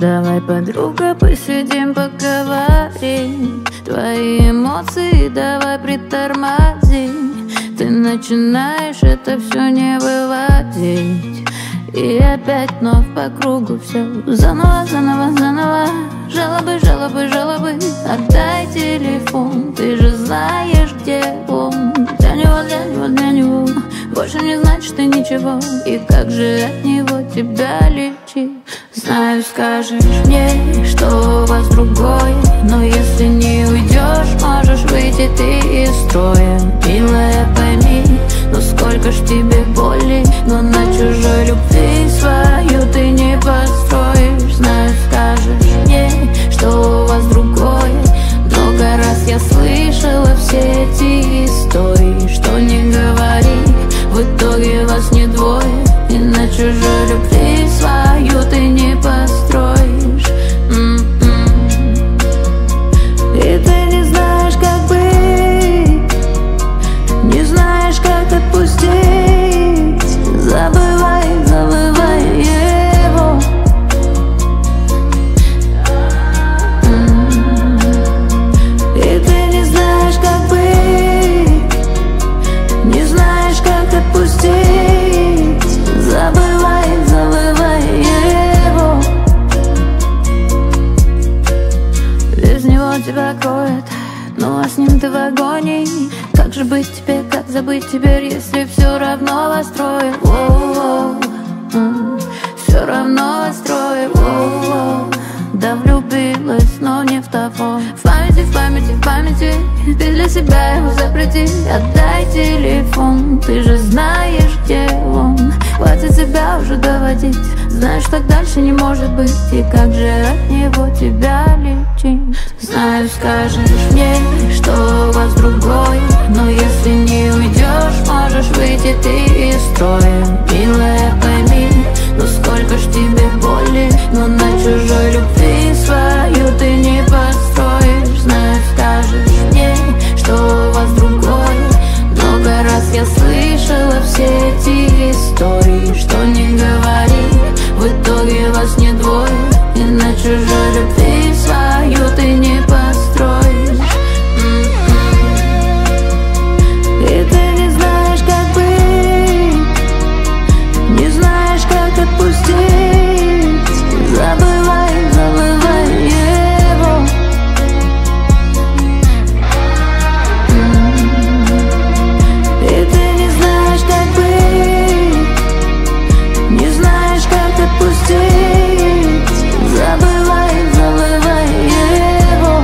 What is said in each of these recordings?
Давай, подруга, посидим, поговорим. Твои эмоции давай притормози. Ты начинаешь это все не выводить, и опять вновь по кругу все заново, заново, заново. Жалобы, жалобы, жалобы. Отдай телефон, ты же знаешь, где он. Для него, для него, для него больше не значит ты ничего. И как же от него тебя лечить? Знаю, скажешь мне, что у вас другое, но если не уйдешь, можешь выйти ты из строя. Милая, пойми, ну сколько ж тебе боли, но на чужой любви свою ты не построишь. Знаю, скажешь мне, что у вас другое. Много раз я слышала все эти истории. Что не говори, в итоге вас не двое, и на чужой любви свою ты не построишь. И ты не знаешь, как быть, не знаешь, как отпустить. Забывай, забывай его. И ты не знаешь, как быть, не знаешь, как отпустить. Забывай, забывай его. Без него тебя кроет, ну а с ним ты в агонии. Как же быть тебе, как забыть теперь, если все равно вас трое? Все равно вас трое. Да влюбилась, но не в того. В памяти, в памяти, в памяти. Ты для себя его запрети. Отдай телефон, ты же знаешь, где он. Хватит себя уже доводить. Знаешь, так дальше не может быть. И как же от него тебя лечить? Знаю, скажешь мне, что у вас другое, но если не уйдешь, можешь выйти ты из строя. Милая, пойми, ну сколько ж тебе боли, но на чужой любви свою ты не построишь. Знаю, скажешь мне, что у вас другое. Много раз я слышала все эти истории. Что не говори, в итоге вас не двое, и на чужой любви свою ты не построишь. И ты не знаешь, как быть, не знаешь, как отпустить. Забывай, забывай его. И ты не знаешь, как быть, не знаешь, как отпустить. Забывай, забывай его.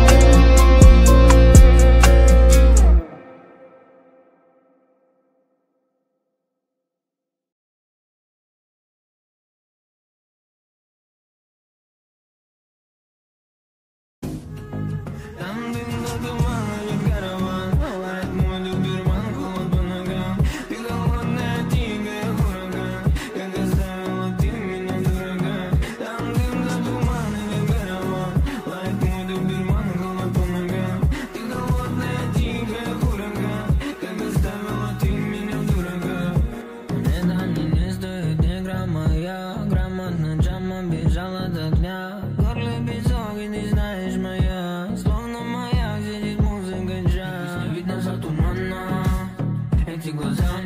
Там дым до тумана, ведь караван лает мой доберман, холод по ногам. Ты голодная, тихая ураган, как оставила ты меня, дорога. Там дым до тумана, ведь караван лает мой доберман, холод по ногам. Ты голодная, тихая ураган, как оставила ты меня, дорога. Мне не стоит ни грамма, я грамотно джамом бежал от огня. В горле песок, и ты знаешь моя, словно маяк сидит музыка джаз. Не видно за тумана, эти глаза